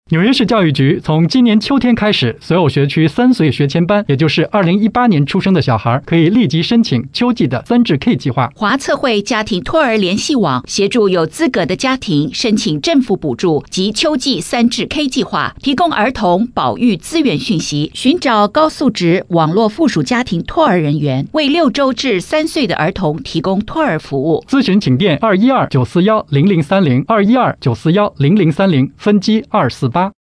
纽约市教育局从今年秋天开始，所有学区3岁学前班，也就是2018年出生的小孩，可以立即申请秋季的3至 K 计划。 华测会家庭托儿联系网协助有资格的家庭申请政府补助及秋季3至 K 计划，提供儿童保育资源讯息，寻找高素质网络附属家庭托儿人员，为6周至3岁的儿童提供托儿服务。 咨询请电212-941-0030，212-941-0030，分机248。